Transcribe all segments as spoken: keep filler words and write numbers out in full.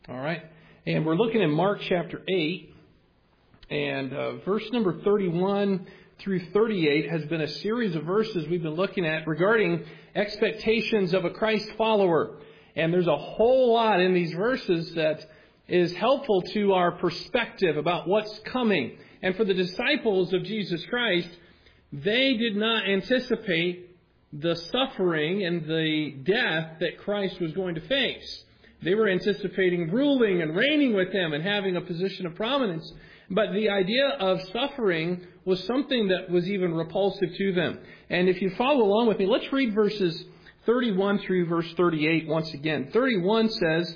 All right. And we're looking in Mark chapter eight. And uh, verse number thirty-one through thirty-eight has been a series of verses we've been looking at regarding expectations of a Christ follower. And there's a whole lot in these verses that is helpful to our perspective about what's coming. And for the disciples of Jesus Christ, they did not anticipate the suffering and the death that Christ was going to face. They were anticipating ruling and reigning with Him and having a position of prominence. But the idea of suffering was something that was even repulsive to them. And if you follow along with me, let's read verses thirty-one through verse thirty-eight once again. thirty-one says,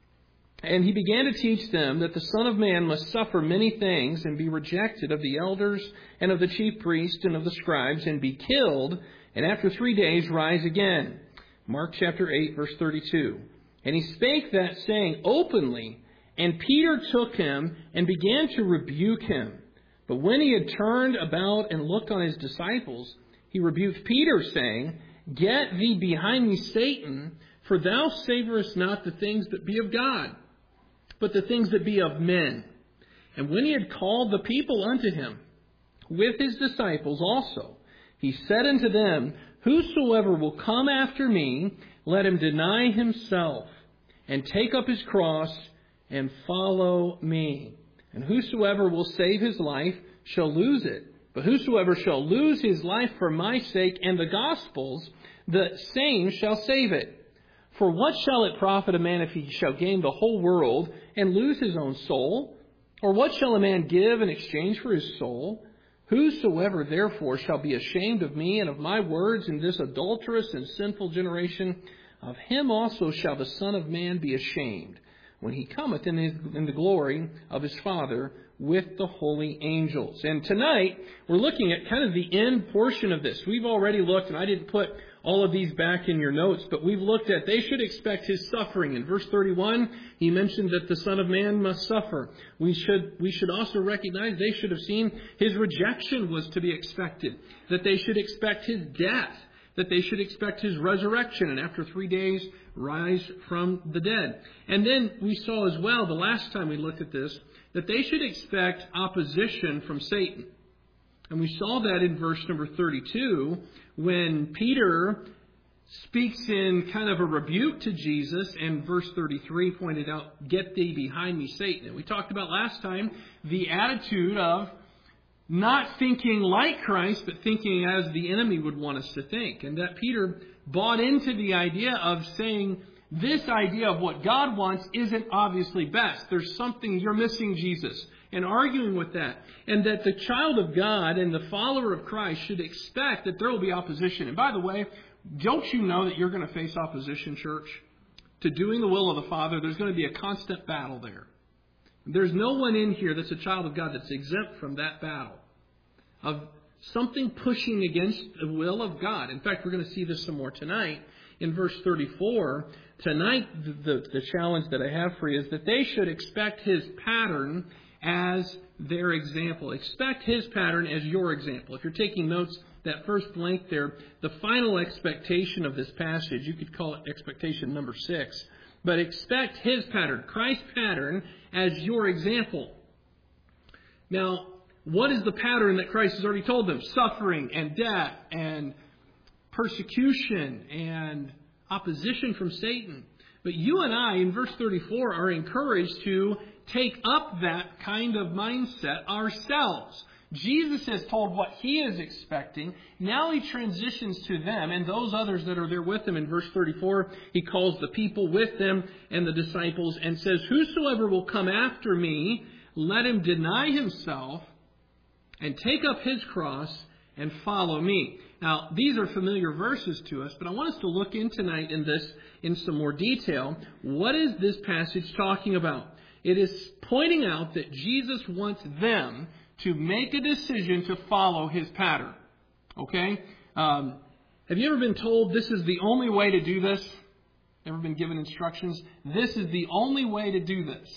"And He began to teach them that the Son of Man must suffer many things and be rejected of the elders and of the chief priests and of the scribes and be killed, and after three days rise again." Mark chapter eight, verse thirty-two. "And He spake that saying openly, and Peter took Him and began to rebuke Him. But when He had turned about and looked on His disciples, He rebuked Peter, saying, Get thee behind me, Satan, for thou savorest not the things that be of God, but the things that be of men. And when He had called the people unto Him, with His disciples also, He said unto them, Whosoever will come after me, let him deny himself, and take up his cross, and follow me. And whosoever will save his life shall lose it. But whosoever shall lose his life for my sake and the gospel's, the same shall save it. For what shall it profit a man if he shall gain the whole world and lose his own soul? Or what shall a man give in exchange for his soul? Whosoever therefore shall be ashamed of me and of my words in this adulterous and sinful generation, of him also shall the Son of Man be ashamed, when He cometh in, his, in the glory of His Father with the holy angels." And tonight, we're looking at kind of the end portion of this. We've already looked, and I didn't put all of these back in your notes, but we've looked at they should expect His suffering. In verse thirty-one, He mentioned that the Son of Man must suffer. We should, we should also recognize they should have seen His rejection was to be expected, that they should expect His death, that they should expect His resurrection, and after three days, rise from the dead. And then we saw as well, the last time we looked at this, that they should expect opposition from Satan. And we saw that in verse number thirty-two, when Peter speaks in kind of a rebuke to Jesus, and verse thirty-three pointed out, "Get thee behind me, Satan." And we talked about last time the attitude of not thinking like Christ, but thinking as the enemy would want us to think. And that Peter bought into the idea of saying, this idea of what God wants isn't obviously best. There's something, you're missing Jesus. And arguing with that. And that the child of God and the follower of Christ should expect that there will be opposition. And by the way, don't you know that you're going to face opposition, church? To doing the will of the Father, there's going to be a constant battle there. There's no one in here that's a child of God that's exempt from that battle of something pushing against the will of God. In fact, we're going to see this some more tonight. In verse thirty-four, tonight the, the, the challenge that I have for you is that they should expect His pattern as their example. Expect His pattern as your example. If you're taking notes, that first blank there, the final expectation of this passage, you could call it expectation number six. But expect His pattern, Christ's pattern, as your example. Now, what is the pattern that Christ has already told them? Suffering and death and persecution and opposition from Satan. But you and I, in verse thirty-four, are encouraged to take up that kind of mindset ourselves. Jesus has told what He is expecting. Now He transitions to them and those others that are there with Him. In verse thirty-four, He calls the people with them and the disciples and says, Whosoever will come after me, let him deny himself and take up his cross and follow me. Now, these are familiar verses to us, but I want us to look in tonight in this in some more detail. What is this passage talking about? It is pointing out that Jesus wants them to make a decision to follow His pattern. Okay? Um, have you ever been told this is the only way to do this? Ever been given instructions? This is the only way to do this.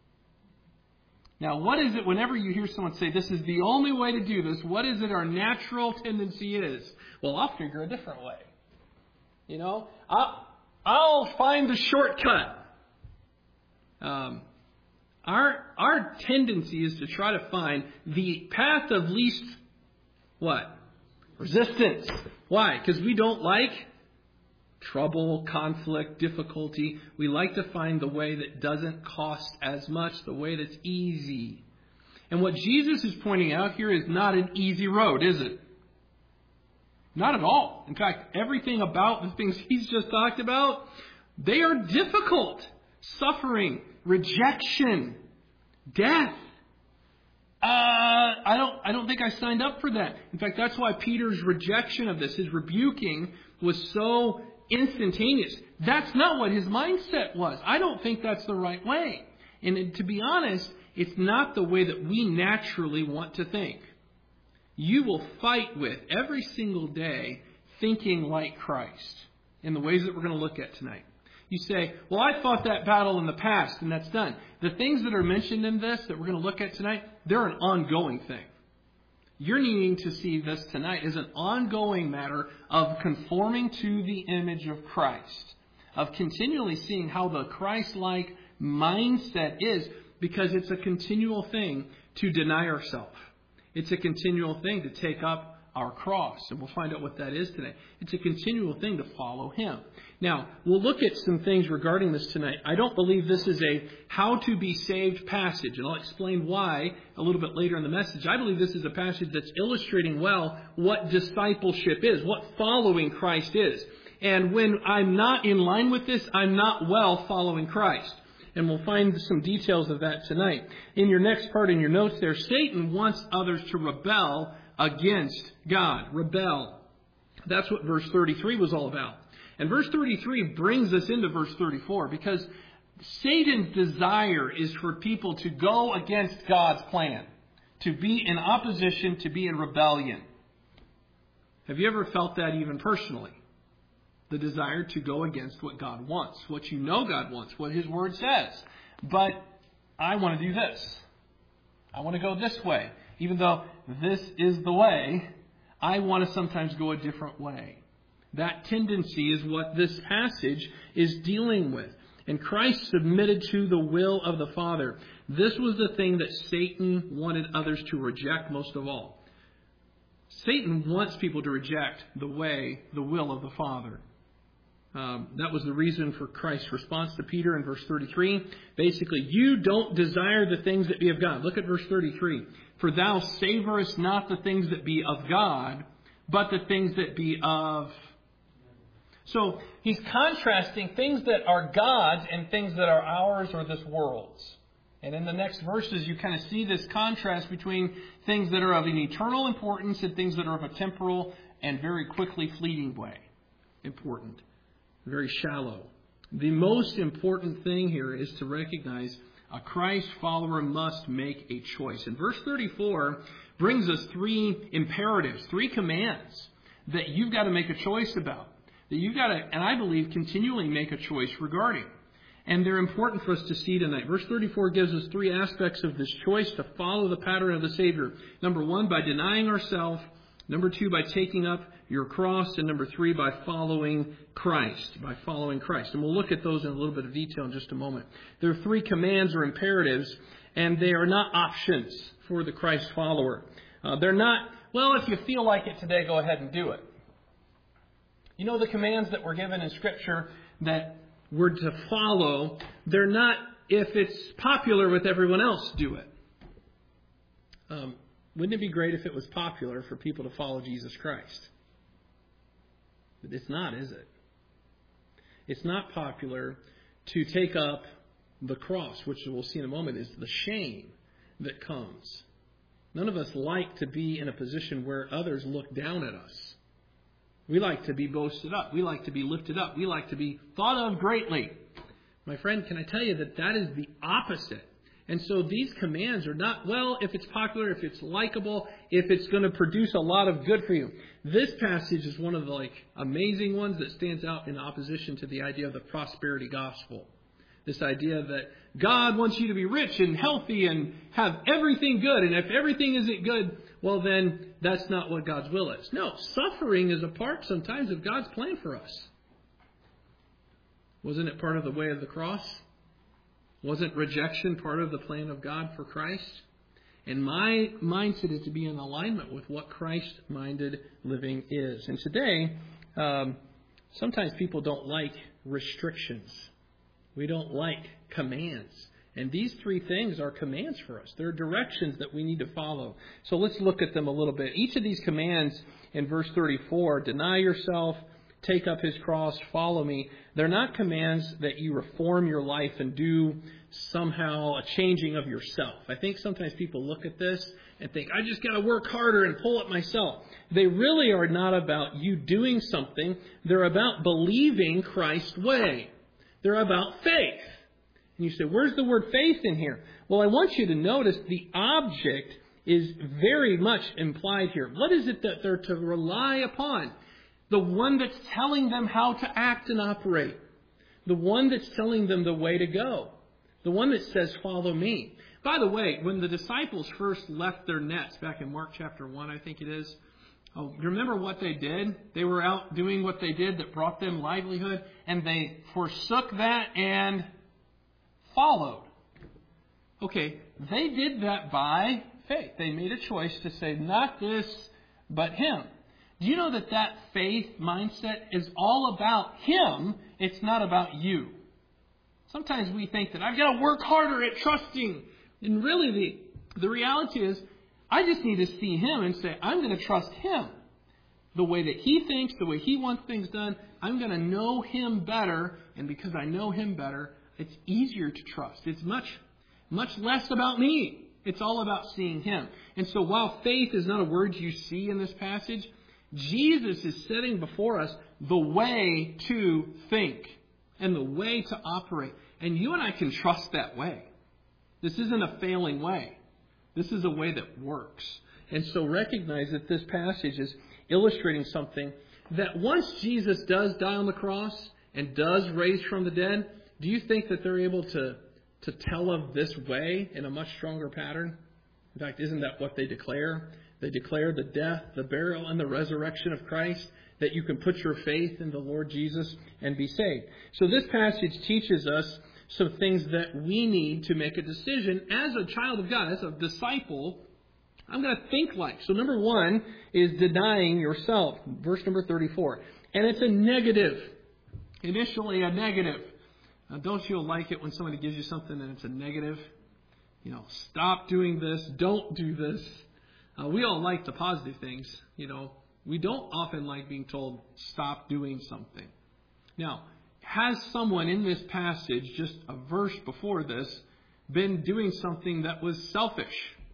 Now, what is it whenever you hear someone say, this is the only way to do this, what is it our natural tendency is? Well, I'll figure a different way. You know, I'll, I'll find the shortcut. Um, our our tendency is to try to find the path of least what? Resistance. Why? Because we don't like trouble, conflict, difficulty. We like to find the way that doesn't cost as much, the way that's easy. And what Jesus is pointing out here is not an easy road, is it? Not at all. In fact, everything about the things he's just talked about, they are difficult. Suffering, rejection, death. Uh, I don't, I don't think I signed up for that. In fact, that's why Peter's rejection of this, his rebuking, was so instantaneous. That's not what his mindset was. I don't think that's the right way. And to be honest, it's not the way that we naturally want to think. You will fight with every single day thinking like Christ in the ways that we're going to look at tonight. You say, well, I fought that battle in the past and that's done. The things that are mentioned in this that we're going to look at tonight, they're an ongoing thing. You're needing to see this tonight as an ongoing matter of conforming to the image of Christ, of continually seeing how the Christ-like mindset is, because it's a continual thing to deny ourselves. It's a continual thing to take up our cross, and we'll find out what that is today. It's a continual thing to follow Him. Now, we'll look at some things regarding this tonight. I don't believe this is a how to be saved passage, and I'll explain why a little bit later in the message. I believe this is a passage that's illustrating well what discipleship is, what following Christ is. And when I'm not in line with this, I'm not well following Christ. And we'll find some details of that tonight. In your next part in your notes there, Satan wants others to rebel against God. Rebel. That's what verse thirty-three was all about. And verse thirty-three brings us into verse thirty-four, because Satan's desire is for people to go against God's plan, to be in opposition, to be in rebellion. Have you ever felt that even personally? The desire to go against what God wants, what you know God wants, what His Word says. But I want to do this. I want to go this way. Even though this is the way, I want to sometimes go a different way. That tendency is what this passage is dealing with. And Christ submitted to the will of the Father. This was the thing that Satan wanted others to reject most of all. Satan wants people to reject the way, the will of the Father. Um, that was the reason for Christ's response to Peter in verse thirty-three. Basically, you don't desire the things that be of God. Look at verse thirty-three. For thou savorest not the things that be of God, but the things that be of... So he's contrasting things that are God's and things that are ours or this world's. And in the next verses, you kind of see this contrast between things that are of an eternal importance and things that are of a temporal and very quickly fleeting way. Important. Very shallow. The most important thing here is to recognize a Christ follower must make a choice. And verse thirty-four brings us three imperatives, three commands that you've got to make a choice about. That you've got to, and I believe, continually make a choice regarding. And they're important for us to see tonight. Verse thirty-four gives us three aspects of this choice to follow the pattern of the Savior. Number one, by denying ourselves. Number two, by taking up your cross. And number three, by following Christ. By following Christ. And we'll look at those in a little bit of detail in just a moment. There are three commands or imperatives, and they are not options for the Christ follower. Uh, they're not, well, if you feel like it today, go ahead and do it. You know, the commands that were given in Scripture that we're to follow, they're not, if it's popular with everyone else, do it. Um, wouldn't it be great if it was popular for people to follow Jesus Christ? But it's not, is it? It's not popular to take up the cross, which we'll see in a moment is the shame that comes. None of us like to be in a position where others look down at us. We like to be boasted up. We like to be lifted up. We like to be thought of greatly. My friend, can I tell you that that is the opposite? And so these commands are not, well, if it's popular, if it's likable, if it's going to produce a lot of good for you. This passage is one of the like amazing ones that stands out in opposition to the idea of the prosperity gospel. This idea that God wants you to be rich and healthy and have everything good. And if everything isn't good, well, then that's not what God's will is. No, suffering is a part sometimes of God's plan for us. Wasn't it part of the way of the cross? Wasn't rejection part of the plan of God for Christ? And my mindset is to be in alignment with what Christ-minded living is. And today, um, sometimes people don't like restrictions. We don't like commands. And these three things are commands for us. They're directions that we need to follow. So let's look at them a little bit. Each of these commands in verse thirty-four, deny yourself, take up his cross, follow me. They're not commands that you reform your life and do somehow a changing of yourself. I think sometimes people look at this and think, I just got to work harder and pull it myself. They really are not about you doing something. They're about believing Christ's way. They're about faith. And you say, where's the word faith in here? Well, I want you to notice the object is very much implied here. What is it that they're to rely upon? The one that's telling them how to act and operate. The one that's telling them the way to go. The one that says, follow me. By the way, when the disciples first left their nets, back in Mark chapter one, I think it is, oh, remember what they did? They were out doing what they did that brought them livelihood, and they forsook that and followed. Okay, they did that by faith. They made a choice to say, not this, but him. Do you know that that faith mindset is all about him? It's not about you. Sometimes we think that I've got to work harder at trusting. And really the, the reality is, I just need to see him and say, I'm going to trust him. The way that he thinks, the way he wants things done, I'm going to know him better. And because I know him better, it's easier to trust. It's much, much less about me. It's all about seeing him. And so while faith is not a word you see in this passage, Jesus is setting before us the way to think and the way to operate. And you and I can trust that way. This isn't a failing way. This is a way that works. And so recognize that this passage is illustrating something that once Jesus does die on the cross and does raise from the dead, do you think that they're able to, to tell of this way in a much stronger pattern? In fact, isn't that what they declare? They declare the death, the burial, and the resurrection of Christ, that you can put your faith in the Lord Jesus and be saved. So this passage teaches us some things that we need to make a decision as a child of God, as a disciple. I'm going to think like. So number one is denying yourself. Verse number thirty-four. And it's a negative. Initially a negative. Now, don't you like it when somebody gives you something and it's a negative? You know, stop doing this. Don't do this. Uh, we all like the positive things. You know, we don't often like being told, stop doing something. Now, has someone in this passage, just a verse before this, been doing something that was selfish?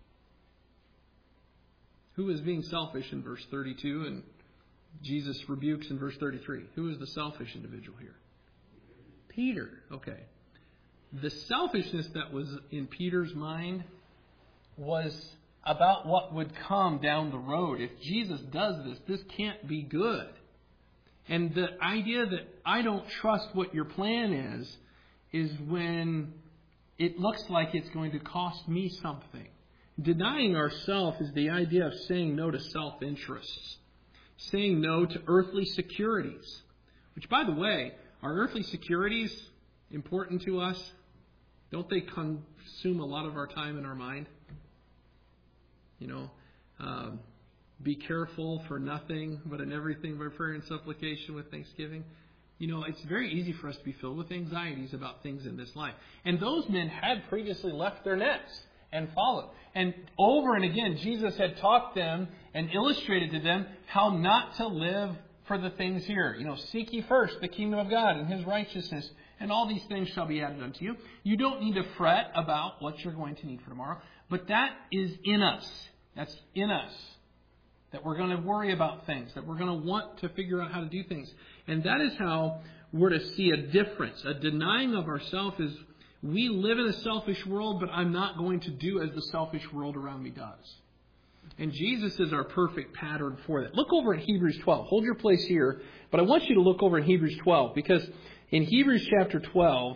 Who is being selfish in verse thirty-two and Jesus rebukes in verse thirty-three? Who is the selfish individual here? Peter. Okay. The selfishness that was in Peter's mind was about what would come down the road. If Jesus does this, this can't be good. And the idea that I don't trust what your plan is, is when it looks like it's going to cost me something. Denying ourselves is the idea of saying no to self-interests. Saying no to earthly securities. Which, by the way, are earthly securities important to us? Don't they consume a lot of our time and our mind? You know, um, be careful for nothing, but in everything by prayer and supplication with thanksgiving. You know, it's very easy for us to be filled with anxieties about things in this life. And those men had previously left their nets and followed. And over and again, Jesus had taught them and illustrated to them how not to live for the things here. You know, seek ye first the kingdom of God and his righteousness, and all these things shall be added unto you. You don't need to fret about what you're going to need for tomorrow. But that is in us. That's in us. That we're going to worry about things. That we're going to want to figure out how to do things. And that is how we're to see a difference. A denying of ourselves is, we live in a selfish world, but I'm not going to do as the selfish world around me does. And Jesus is our perfect pattern for that. Look over at Hebrews twelve. Hold your place here. But I want you to look over in Hebrews twelve. Because in Hebrews chapter twelve,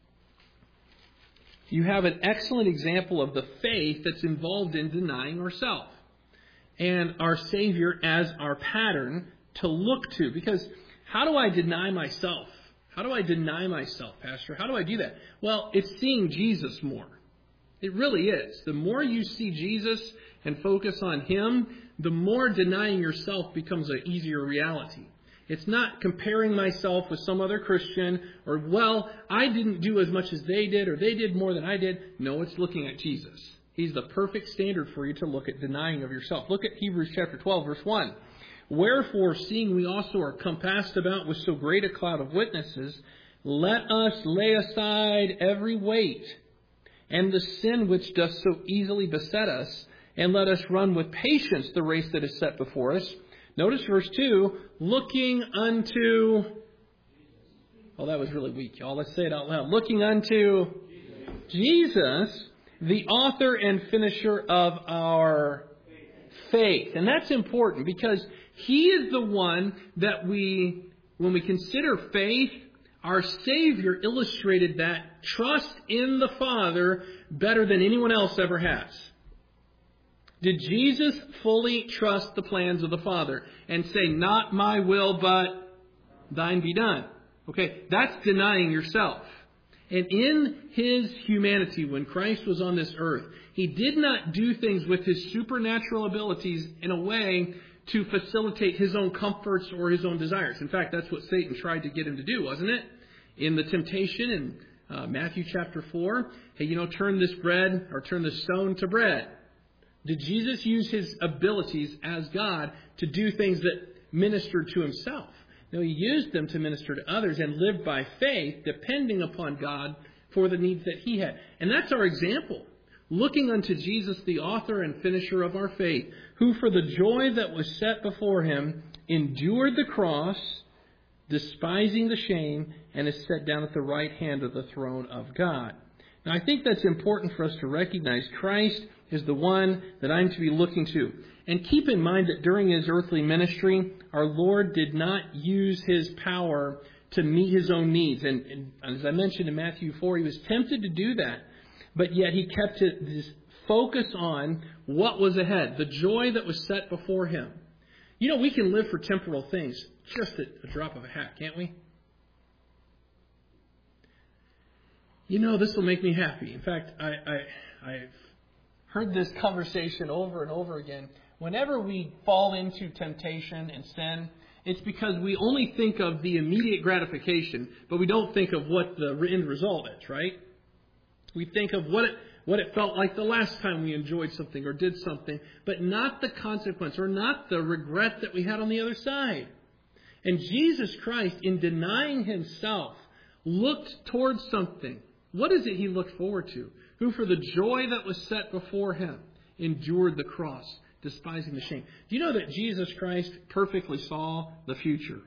you have an excellent example of the faith that's involved in denying ourselves. And our Savior as our pattern to look to. Because how do I deny myself? How do I deny myself, Pastor? How do I do that? Well, it's seeing Jesus more. It really is. The more you see Jesus and focus on Him, the more denying yourself becomes an easier reality. It's not comparing myself with some other Christian or, well, I didn't do as much as they did or they did more than I did. No, it's looking at Jesus. He's the perfect standard for you to look at denying of yourself. Look at Hebrews chapter twelve, verse one. Wherefore, seeing we also are compassed about with so great a cloud of witnesses, let us lay aside every weight and the sin which doth so easily beset us, and let us run with patience the race that is set before us. Notice verse two, looking unto... Oh, that was really weak, y'all. Let's say it out loud. Looking unto Jesus, the author and finisher of our faith. And that's important because He is the one that we, when we consider faith, our Savior illustrated that trust in the Father better than anyone else ever has. Did Jesus fully trust the plans of the Father and say, not my will, but thine be done? Okay, that's denying yourself. And in His humanity, when Christ was on this earth, He did not do things with His supernatural abilities in a way to facilitate His own comforts or His own desires. In fact, that's what Satan tried to get Him to do, wasn't it? In the temptation in uh, Matthew chapter four, hey, you know, turn this bread or turn this stone to bread. Did Jesus use His abilities as God to do things that ministered to Himself? No, He used them to minister to others and lived by faith, depending upon God for the needs that He had. And that's our example. Looking unto Jesus, the author and finisher of our faith, who for the joy that was set before Him endured the cross, despising the shame, and is set down at the right hand of the throne of God. Now, I think that's important for us to recognize. Christ is the one that I'm to be looking to. And keep in mind that during His earthly ministry, our Lord did not use His power to meet His own needs. And, and as I mentioned in Matthew four, He was tempted to do that. But yet He kept His focus on what was ahead, the joy that was set before Him. You know, we can live for temporal things just at a drop of a hat, can't we? You know, this will make me happy. In fact, I, I, I've heard this conversation over and over again. Whenever we fall into temptation and sin, it's because we only think of the immediate gratification, but we don't think of what the end result is, right? We think of what it, what it felt like the last time we enjoyed something or did something, but not the consequence or not the regret that we had on the other side. And Jesus Christ, in denying Himself, looked towards something. What is it He looked forward to? Who for the joy that was set before Him endured the cross, despising the shame. Do you know that Jesus Christ perfectly saw the future?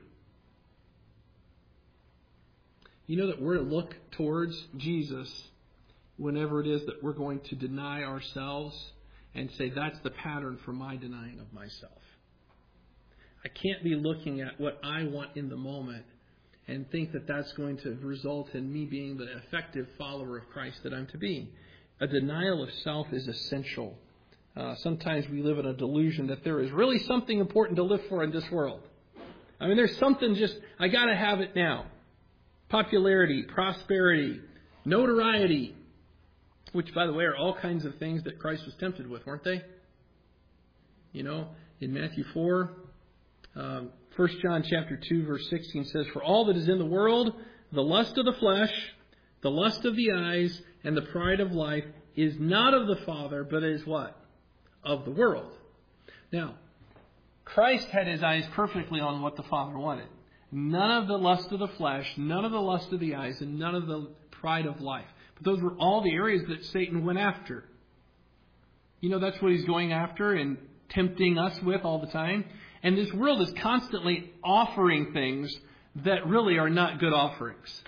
You know that we're to look towards Jesus whenever it is that we're going to deny ourselves and say, that's the pattern for my denying of myself. I can't be looking at what I want in the moment and think that that's going to result in me being the effective follower of Christ that I'm to be. A denial of self is essential. Uh, sometimes we live in a delusion that there is really something important to live for in this world. I mean, there's something just, I got to have it now. Popularity, prosperity, notoriety, which, by the way, are all kinds of things that Christ was tempted with, weren't they? You know, in Matthew four, um, First John chapter two, verse sixteen says, for all that is in the world, the lust of the flesh, the lust of the eyes, and the pride of life is not of the Father, but is what? Of the world. Now, Christ had His eyes perfectly on what the Father wanted. None of the lust of the flesh, none of the lust of the eyes, and none of the pride of life. But those were all the areas that Satan went after. You know, that's what he's going after and tempting us with all the time. And this world is constantly offering things that really are not good offerings.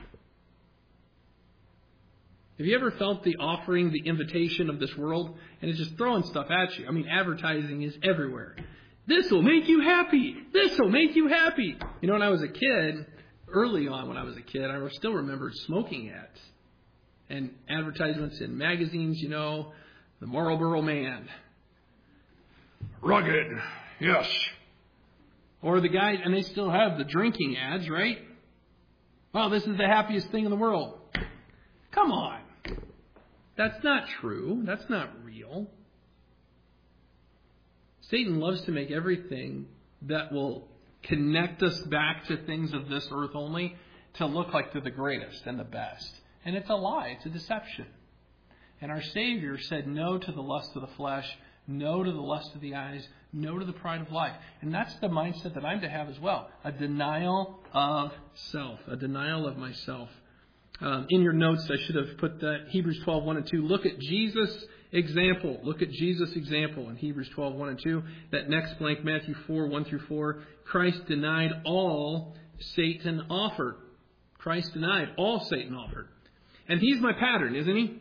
Have you ever felt the offering, the invitation of this world? And it's just throwing stuff at you. I mean, advertising is everywhere. This will make you happy. This will make you happy. You know, when I was a kid, early on when I was a kid, I still remember smoking ads. And advertisements in magazines, you know, the Marlboro Man. Rugged, yes. Or the guy, and they still have the drinking ads, right? Wow, this is the happiest thing in the world. Come on. That's not true. That's not real. Satan loves to make everything that will connect us back to things of this earth only to look like they're the greatest and the best. And it's a lie. It's a deception. And our Savior said no to the lust of the flesh, no to the lust of the eyes, no to the pride of life. And that's the mindset that I'm to have as well. A denial of self. A denial of myself. Um, in your notes, I should have put that Hebrews twelve, one and two. Look at Jesus' example. Look at Jesus' example in Hebrews twelve, one and two. That next blank, Matthew four, one through four. Christ denied all Satan offered. Christ denied all Satan offered. And he's my pattern, isn't he?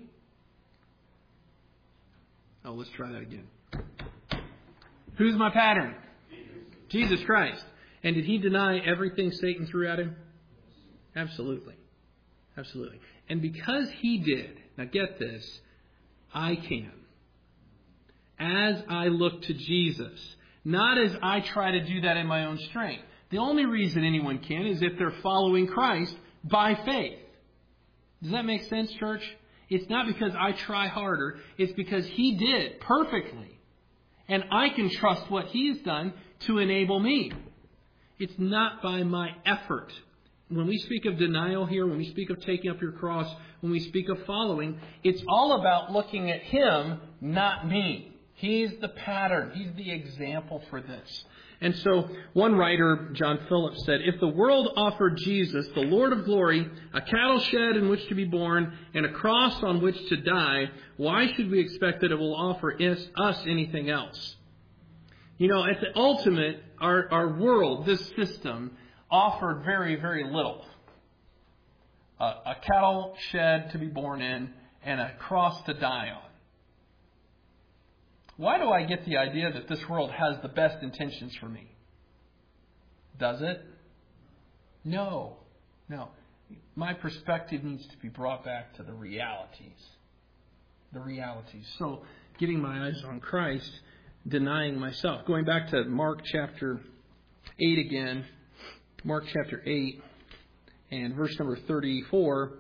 Oh, let's try that again. Who's my pattern? Jesus. Jesus Christ. And did he deny everything Satan threw at him? Absolutely. Absolutely. And because he did, now get this, I can. As I look to Jesus, not as I try to do that in my own strength. The only reason anyone can is if they're following Christ by faith. Does that make sense, church? It's not because I try harder. It's because he did perfectly. And I can trust what he's done to enable me. It's not by my effort. When we speak of denial here, when we speak of taking up your cross, when we speak of following, it's all about looking at him, not me. He's the pattern. He's the example for this. And so one writer, John Phillips, said, if the world offered Jesus, the Lord of glory, a cattle shed in which to be born, and a cross on which to die, why should we expect that it will offer us anything else? You know, at the ultimate, our, our world, this system, offered very, very little. A, a cattle shed to be born in and a cross to die on. Why do I get the idea that this world has the best intentions for me? Does it? No. No. My perspective needs to be brought back to the realities. The realities. So, getting my eyes on Christ, denying myself. Going back to Mark chapter eight again. Mark chapter eight and verse number thirty-four.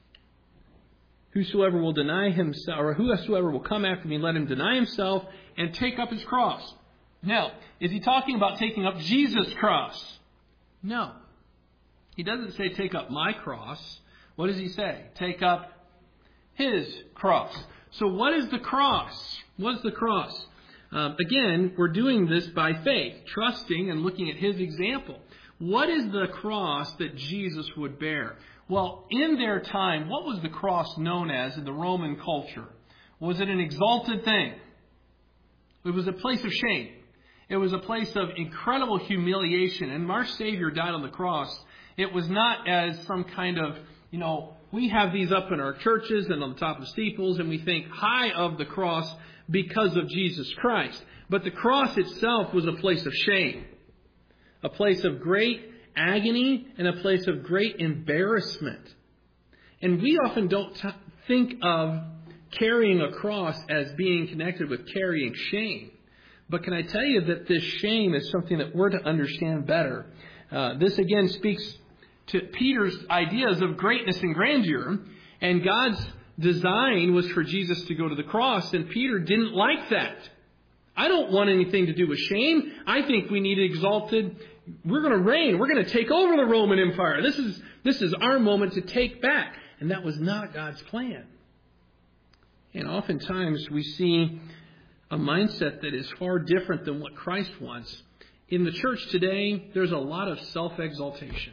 Whosoever will deny himself, or whosoever will come after me, let him deny himself and take up his cross. Now, is he talking about taking up Jesus' cross? No. He doesn't say take up my cross. What does he say? Take up his cross. So what is the cross? What is the cross? Um, again, we're doing this by faith, trusting and looking at his example. What is the cross that Jesus would bear? Well, in their time, what was the cross known as in the Roman culture? Was it an exalted thing? It was a place of shame. It was a place of incredible humiliation. And our Savior died on the cross. It was not as some kind of, you know, we have these up in our churches and on the top of steeples, and we think high of the cross because of Jesus Christ. But the cross itself was a place of shame. A place of great agony and a place of great embarrassment. And we often don't t- think of carrying a cross as being connected with carrying shame. But can I tell you that this shame is something that we're to understand better? Uh, this again speaks to Peter's ideas of greatness and grandeur. And God's design was for Jesus to go to the cross, and Peter didn't like that. I don't want anything to do with shame. I think we need exalted. We're going to reign. We're going to take over the Roman Empire. This is, this is our moment to take back. And that was not God's plan. And oftentimes we see a mindset that is far different than what Christ wants. In the church today, there's a lot of self-exaltation.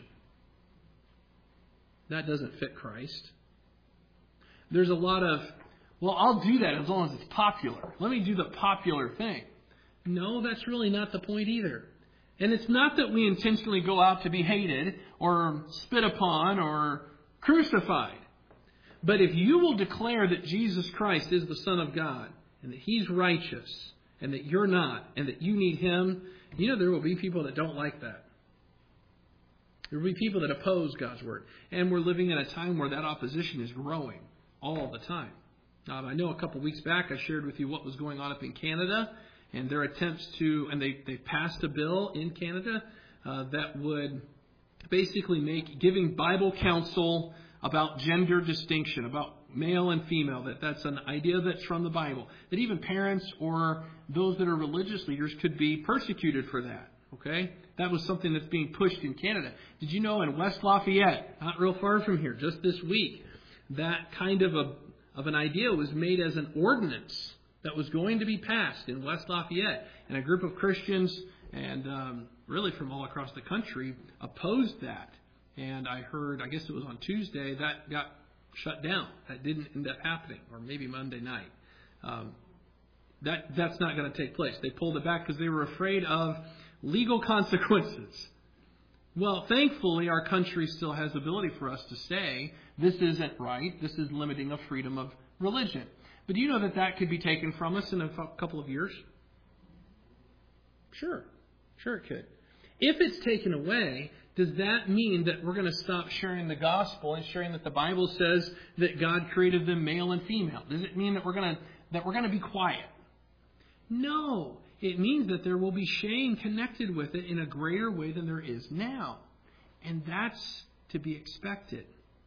That doesn't fit Christ. There's a lot of, well, I'll do that as long as it's popular. Let me do the popular thing. No, that's really not the point either. And it's not that we intentionally go out to be hated or spit upon or crucified. But if you will declare that Jesus Christ is the Son of God and that He's righteous and that you're not and that you need Him, you know there will be people that don't like that. There will be people that oppose God's Word. And we're living in a time where that opposition is growing all the time. Now, I know a couple weeks back I shared with you what was going on up in Canada and their attempts to, and they, they passed a bill in Canada uh, that would basically make giving Bible counsel about gender distinction, about male and female, that that's an idea that's from the Bible, that even parents or those that are religious leaders could be persecuted for that. Okay? That was something that's being pushed in Canada. Did you know in West Lafayette, not real far from here, just this week, that kind of a of an idea was made as an ordinance that was going to be passed in West Lafayette. And a group of Christians, and um, really from all across the country, opposed that. And I heard, I guess it was on Tuesday, that got shut down. That didn't end up happening, or maybe Monday night. Um, that that's not going to take place. They pulled it back because they were afraid of legal consequences. Well, thankfully, our country still has the ability for us to say, this isn't right, this is limiting of freedom of religion. But do you know that that could be taken from us in a couple of years? Sure. Sure it could. If it's taken away, does that mean that we're going to stop sharing the gospel and sharing that the Bible says that God created them male and female? Does it mean that we're going to that we're going to be quiet? No. It means that there will be shame connected with it in a greater way than there is now. And that's to be expected.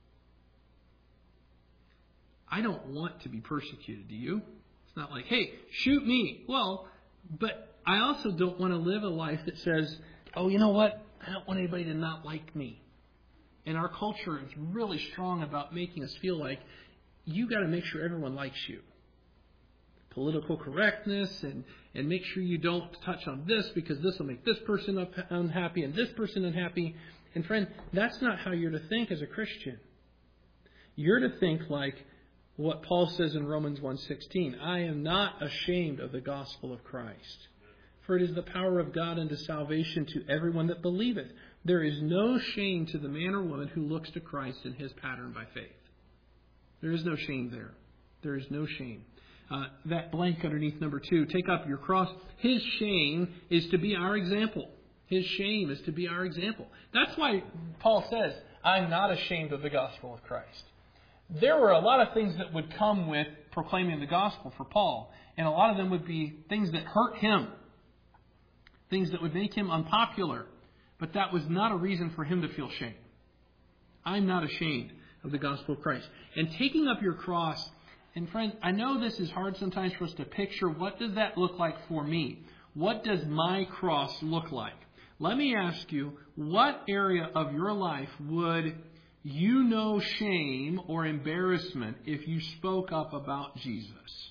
I don't want to be persecuted, do you? It's not like, hey, shoot me. Well, but I also don't want to live a life that says, oh, you know what? I don't want anybody to not like me. And our culture is really strong about making us feel like you got to make sure everyone likes you. Political correctness, and, and make sure you don't touch on this because this will make this person up, unhappy and this person unhappy. And friend, that's not how you're to think as a Christian. You're to think like what Paul says in Romans one sixteen, I am not ashamed of the gospel of Christ, for it is the power of God unto salvation to everyone that believeth. There is no shame to the man or woman who looks to Christ in his pattern by faith. There is no shame there. There is no shame. Uh, that blank underneath number two, take up your cross. His shame is to be our example. His shame is to be our example. That's why Paul says, I'm not ashamed of the gospel of Christ. There were a lot of things that would come with proclaiming the gospel for Paul. And a lot of them would be things that hurt him. Things that would make him unpopular. But that was not a reason for him to feel shame. I'm not ashamed of the gospel of Christ. And taking up your cross. And friend, I know this is hard sometimes for us to picture. What does that look like for me? What does my cross look like? Let me ask you, what area of your life would you know shame or embarrassment if you spoke up about Jesus?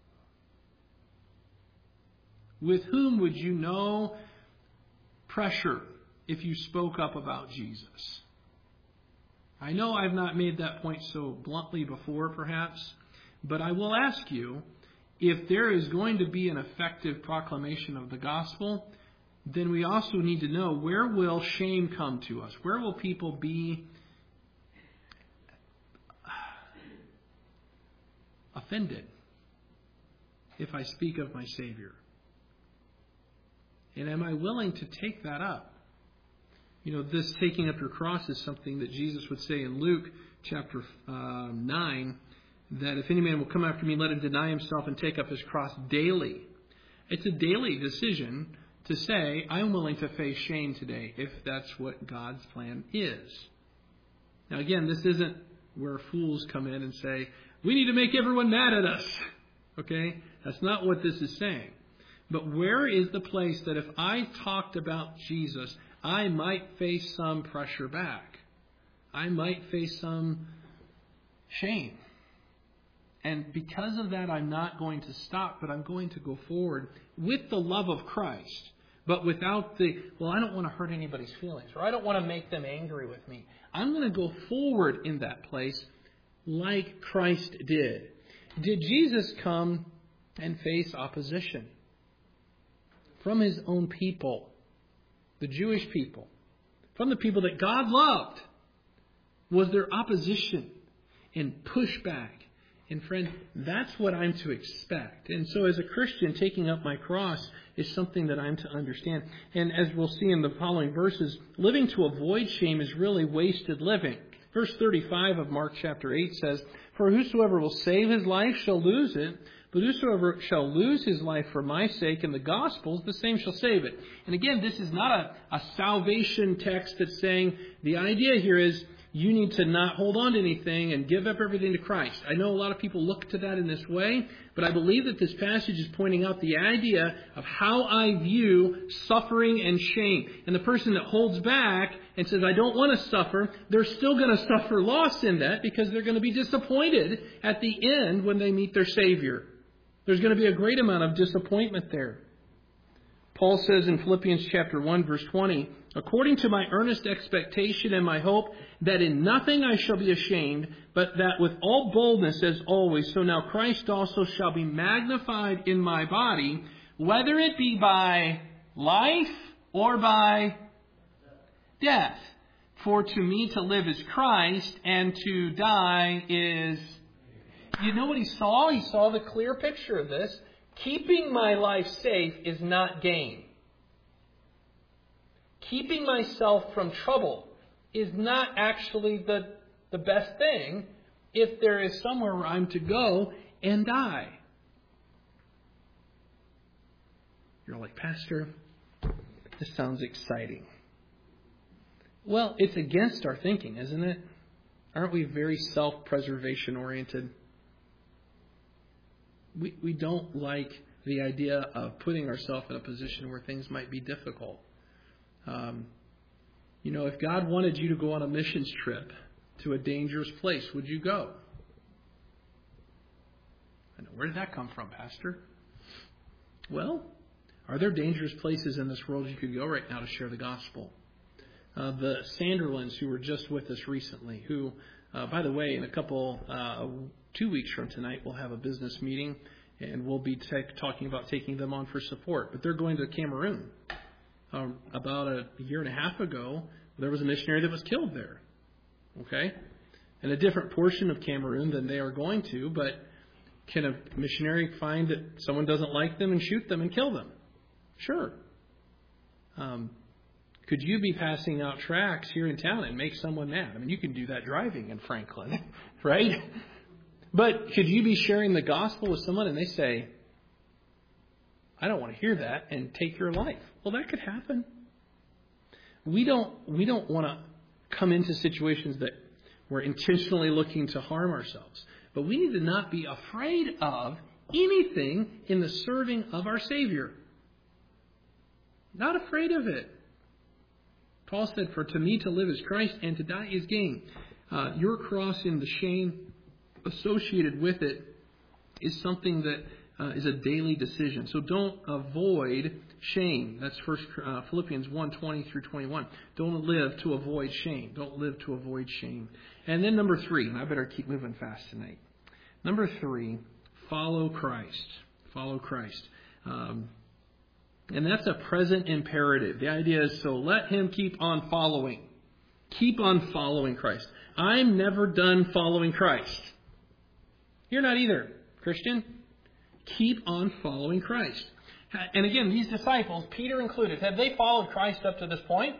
With whom would you know pressure if you spoke up about Jesus? I know I've not made that point so bluntly before, perhaps. But I will ask you, if there is going to be an effective proclamation of the gospel, then we also need to know, where will shame come to us? Where will people be offended if I speak of my Savior? And am I willing to take that up? You know, this taking up your cross is something that Jesus would say in Luke chapter uh, nine, that if any man will come after me, let him deny himself and take up his cross daily. It's a daily decision to say, I'm willing to face shame today, if that's what God's plan is. Now again, this isn't where fools come in and say, we need to make everyone mad at us. Okay? That's not what this is saying. But where is the place that if I talked about Jesus, I might face some pressure back? I might face some shame. And because of that, I'm not going to stop, but I'm going to go forward with the love of Christ, but without the, well, I don't want to hurt anybody's feelings, or I don't want to make them angry with me. I'm going to go forward in that place like Christ did. Did Jesus come and face opposition from his own people, the Jewish people, from the people that God loved? Was there opposition and pushback? And friend, that's what I'm to expect. And so as a Christian, taking up my cross is something that I'm to understand. And as we'll see in the following verses, living to avoid shame is really wasted living. Verse thirty-five of Mark chapter eight says, "For whosoever will save his life shall lose it, but whosoever shall lose his life for my sake and the gospel's, the same shall save it." And again, this is not a, a salvation text that's saying the idea here is you need to not hold on to anything and give up everything to Christ. I know a lot of people look to that in this way, but I believe that this passage is pointing out the idea of how I view suffering and shame. And the person that holds back and says, I don't want to suffer, they're still going to suffer loss in that because they're going to be disappointed at the end when they meet their Savior. There's going to be a great amount of disappointment there. Paul says in Philippians chapter one, verse twenty, "According to my earnest expectation and my hope, that in nothing I shall be ashamed, but that with all boldness as always, so now Christ also shall be magnified in my body, whether it be by life or by death. For to me to live is Christ, and to die is..." You know what he saw? He saw the clear picture of this. Keeping my life safe is not gain. Keeping myself from trouble is not actually the, the best thing if there is somewhere where I'm to go and die. You're like, Pastor, this sounds exciting. Well, it's against our thinking, isn't it? Aren't we very self-preservation oriented? We we don't like the idea of putting ourselves in a position where things might be difficult. Um, you know, if God wanted you to go on a missions trip to a dangerous place, would you go? I know, where did that come from, Pastor? Well, are there dangerous places in this world you could go right now to share the gospel? Uh, the Sanderlands, who were just with us recently, who, uh, by the way, in a couple, uh, two weeks from tonight, we'll have a business meeting, and we'll be te- talking about taking them on for support. But they're going to Cameroon. Um, about a year and a half ago, there was a missionary that was killed there. Okay? In a different portion of Cameroon than they are going to, but can a missionary find that someone doesn't like them and shoot them and kill them? Sure. Um, could you be passing out tracts here in town and make someone mad? I mean, you can do that driving in Franklin, right? But could you be sharing the gospel with someone and they say, I don't want to hear that, and take your life? Well, that could happen. We don't we don't want to come into situations that we're intentionally looking to harm ourselves. But we need to not be afraid of anything in the serving of our Savior. Not afraid of it. Paul said, "For to me to live is Christ, and to die is gain." Uh, your cross and the shame associated with it is something that uh, is a daily decision. So don't avoid shame. That's first uh, Philippians one twenty through twenty-one. Don't live to avoid shame. Don't live to avoid shame. And then number three, and I better keep moving fast tonight. Number three, follow Christ. Follow Christ. Um, and that's a present imperative. The idea is, so let him keep on following. Keep on following Christ. I'm never done following Christ. You're not either, Christian. Keep on following Christ. And again, these disciples, Peter included, have they followed Christ up to this point?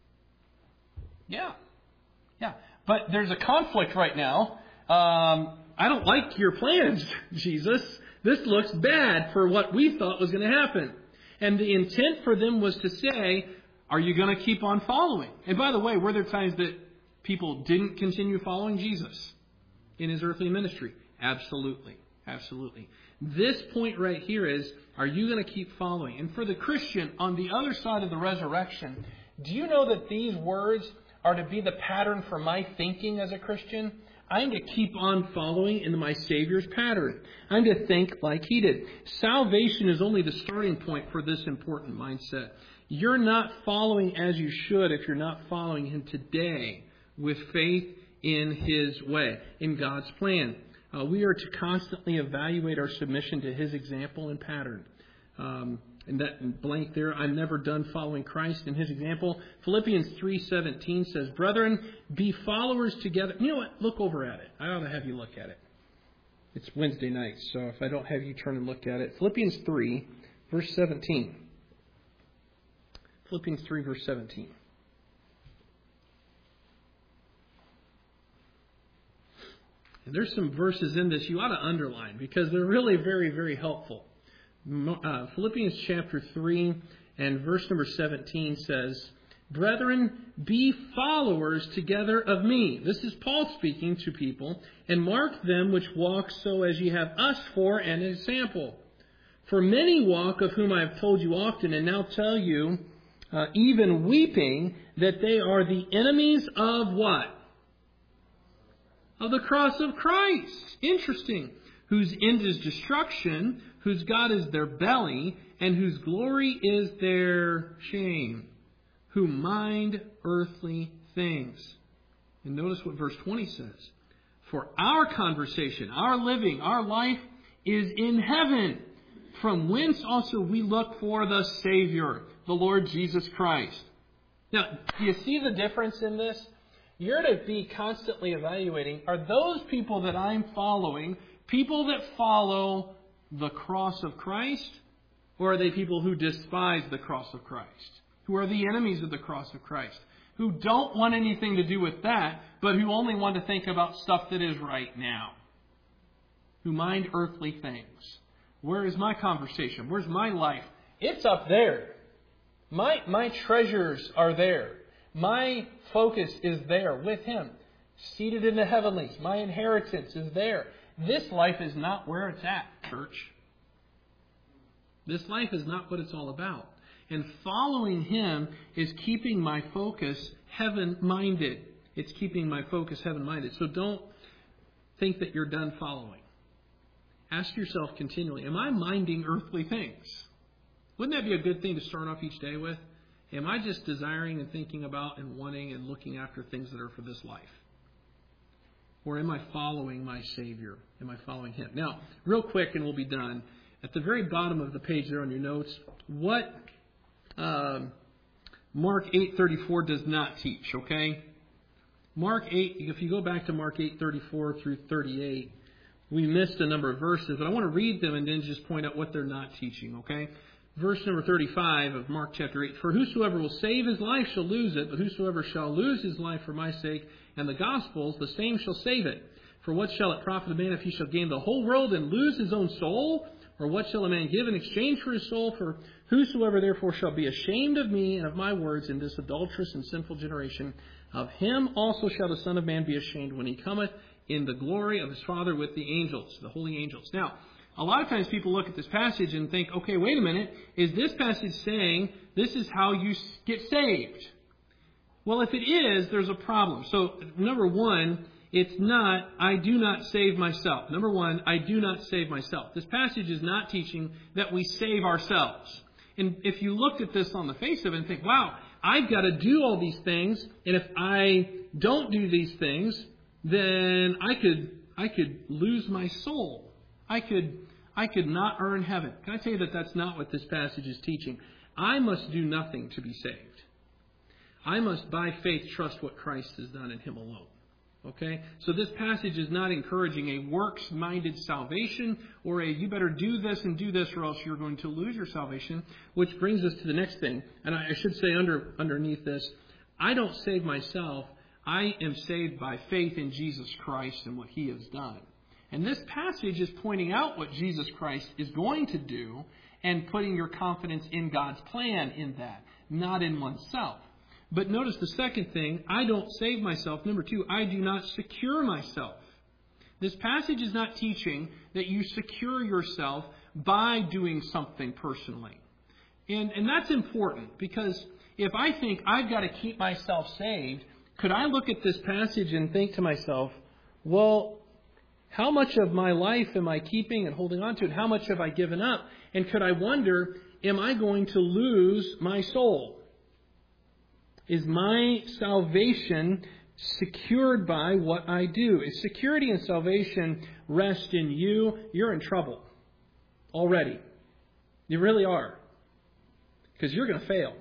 Yeah. Yeah. But there's a conflict right now. Um, I don't like your plans, Jesus. This looks bad for what we thought was going to happen. And the intent for them was to say, are you going to keep on following? And by the way, were there times that people didn't continue following Jesus in his earthly ministry? Absolutely. Absolutely. This point right here is, are you going to keep following? And for the Christian, on the other side of the resurrection, do you know that these words are to be the pattern for my thinking as a Christian? I'm to keep on following in my Savior's pattern. I'm to think like He did. Salvation is only the starting point for this important mindset. You're not following as you should if you're not following Him today with faith in His way, in God's plan. Uh, we are to constantly evaluate our submission to His example and pattern. Um, and that blank there, I'm never done following Christ and His example. Philippians three seventeen says, "Brethren, be followers together." You know what? Look over at it. I ought to have you look at it. It's Wednesday night, so if I don't have you turn and look at it. Philippians three, verse seventeen. Philippians three, verse seventeen. And there's some verses in this you ought to underline because they're really very, very helpful. Uh, Philippians chapter three and verse number seventeen says, "Brethren, be followers together of me." This is Paul speaking to people. "And mark them which walk so as ye have us for an example. For many walk, of whom I have told you often, and now tell you, uh, even weeping, that they are the enemies of" what? "Of the cross of Christ." Interesting. "Whose end is destruction, whose God is their belly, and whose glory is their shame, who mind earthly things." And notice what verse twenty says. "For our conversation, our living, our life is in heaven, from whence also we look for the Savior, the Lord Jesus Christ." Now, do you see the difference in this? You're to be constantly evaluating, are those people that I'm following people that follow the cross of Christ? Or are they people who despise the cross of Christ? Who are the enemies of the cross of Christ? Who don't want anything to do with that, but who only want to think about stuff that is right now? Who mind earthly things. Where is my conversation? Where's my life? It's up there. My, my treasures are there. My focus is there with Him. Seated in the heavenlies. My inheritance is there. This life is not where it's at, church. This life is not what it's all about. And following Him is keeping my focus heaven-minded. It's keeping my focus heaven-minded. So don't think that you're done following. Ask yourself continually, am I minding earthly things? Wouldn't that be a good thing to start off each day with? Am I just desiring and thinking about and wanting and looking after things that are for this life? Or am I following my Savior? Am I following Him? Now, real quick and we'll be done. At the very bottom of the page there on your notes, what um, Mark eight thirty-four does not teach, okay? Mark eight, if you go back to Mark eight thirty-four through thirty-eight, we missed a number of verses, but I want to read them and then just point out what they're not teaching, okay? Verse number thirty-five of Mark chapter eight, "For whosoever will save his life shall lose it, but whosoever shall lose his life for my sake and the gospel's, the same shall save it. For what shall it profit a man if he shall gain the whole world and lose his own soul? Or what shall a man give in exchange for his soul? For whosoever therefore shall be ashamed of me and of my words in this adulterous and sinful generation, of him also shall the Son of Man be ashamed when he cometh in the glory of his Father with the angels," the holy angels. Now, a lot of times people look at this passage and think, okay, wait a minute, is this passage saying this is how you get saved? Well, if it is, there's a problem. So, number one, it's not, I do not save myself. Number one, I do not save myself. This passage is not teaching that we save ourselves. And if you looked at this on the face of it and think, wow, I've got to do all these things, and if I don't do these things, then I could I could lose my soul. I could I could not earn heaven. Can I tell you that that's not what this passage is teaching? I must do nothing to be saved. I must, by faith, trust what Christ has done in Him alone. Okay? So this passage is not encouraging a works-minded salvation or a you better do this and do this or else you're going to lose your salvation, which brings us to the next thing. And I should say under underneath this, I don't save myself. I am saved by faith in Jesus Christ and what He has done. And this passage is pointing out what Jesus Christ is going to do and putting your confidence in God's plan in that, not in oneself. But notice the second thing, I don't save myself. Number two, I do not secure myself. This passage is not teaching that you secure yourself by doing something personally. And, and that's important because if I think I've got to keep myself saved, could I look at this passage and think to myself, well, how much of my life am I keeping and holding on to, and how much have I given up? And could I wonder, am I going to lose my soul? Is my salvation secured by what I do? If security and salvation rest in you, you're in trouble already. You really are. Because you're going to fail.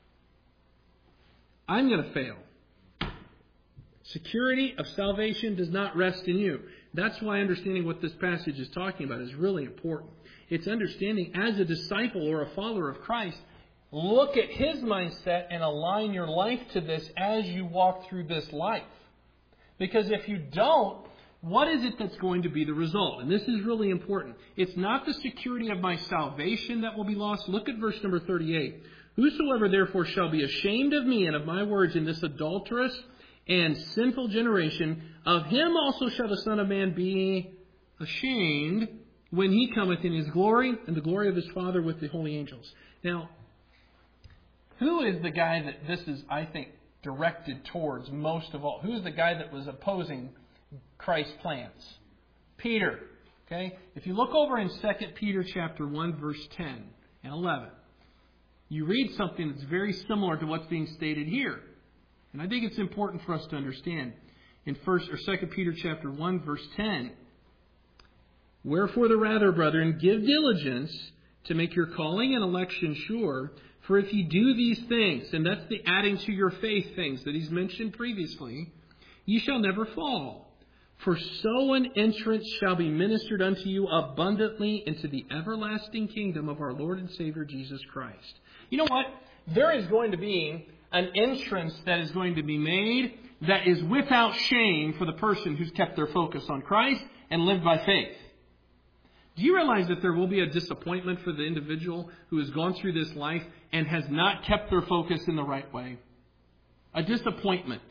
I'm going to fail. Security of salvation does not rest in you. That's why understanding what this passage is talking about is really important. It's understanding as a disciple or a follower of Christ, look at His mindset and align your life to this as you walk through this life. Because if you don't, what is it that's going to be the result? And this is really important. It's not the security of my salvation that will be lost. Look at verse number thirty-eight. Whosoever therefore shall be ashamed of me and of my words in this adulterous and sinful generation, of him also shall the Son of Man be ashamed when he cometh in his glory and the glory of his Father with the holy angels. Now, who is the guy that this is, I think, directed towards most of all? Who is the guy that was opposing Christ's plans? Peter. Okay? If you look over in Second Peter chapter one, verse ten and eleven, you read something that's very similar to what's being stated here. And I think it's important for us to understand. In First or Second Peter chapter one, verse ten, wherefore the rather, brethren, give diligence to make your calling and election sure. For if ye do these things, and that's the adding to your faith things that he's mentioned previously, ye shall never fall. For so an entrance shall be ministered unto you abundantly into the everlasting kingdom of our Lord and Savior Jesus Christ. You know what? There is going to be an entrance that is going to be made that is without shame for the person who's kept their focus on Christ and lived by faith. Do you realize that there will be a disappointment for the individual who has gone through this life and has not kept their focus in the right way? A disappointment.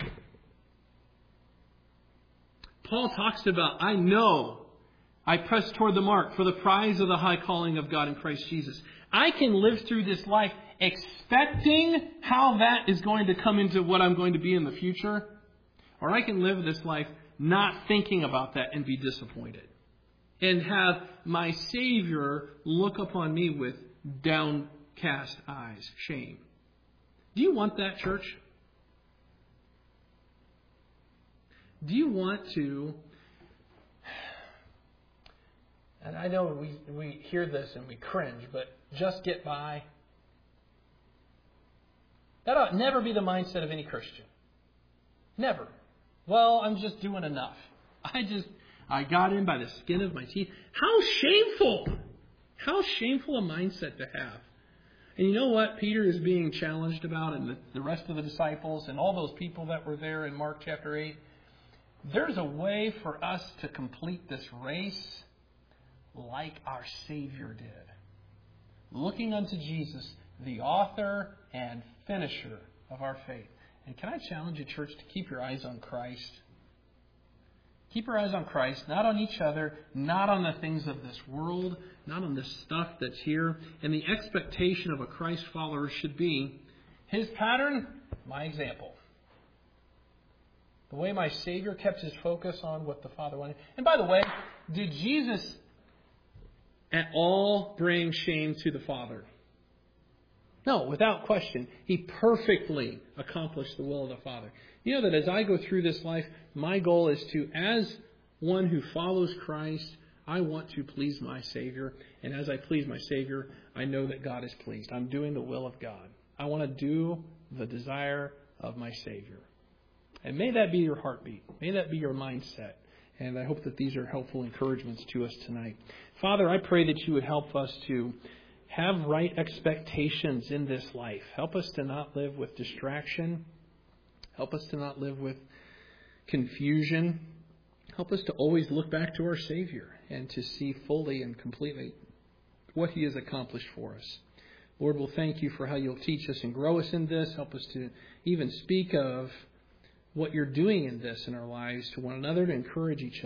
Paul talks about, I know I press toward the mark for the prize of the high calling of God in Christ Jesus. I can live through this life expecting how that is going to come into what I'm going to be in the future. Or I can live this life not thinking about that and be disappointed. And have my Savior look upon me with downcast eyes, shame. Do you want that, church? Do you want to, and I know we, we hear this and we cringe, but just get by? That ought never be the mindset of any Christian. Never. Well, I'm just doing enough. I just... I got in by the skin of my teeth. How shameful! How shameful a mindset to have. And you know what Peter is being challenged about, and the, the rest of the disciples and all those people that were there in Mark chapter eight? There's a way for us to complete this race like our Savior did. Looking unto Jesus, the author and finisher of our faith. And can I challenge you, church, to keep your eyes on Christ? Keep our eyes on Christ, not on each other, not on the things of this world, not on the stuff that's here. And the expectation of a Christ follower should be his pattern, my example. The way my Savior kept his focus on what the Father wanted. And by the way, did Jesus at all bring shame to the Father? No, without question. He perfectly accomplished the will of the Father. You know that as I go through this life, my goal is to, as one who follows Christ, I want to please my Savior. And as I please my Savior, I know that God is pleased. I'm doing the will of God. I want to do the desire of my Savior. And may that be your heartbeat. May that be your mindset. And I hope that these are helpful encouragements to us tonight. Father, I pray that you would help us to have right expectations in this life. Help us to not live with distraction. Help us to not live with confusion. Help us to always look back to our Savior and to see fully and completely what He has accomplished for us. Lord, we'll thank you for how you'll teach us and grow us in this. Help us to even speak of what you're doing in this in our lives to one another, to encourage each other.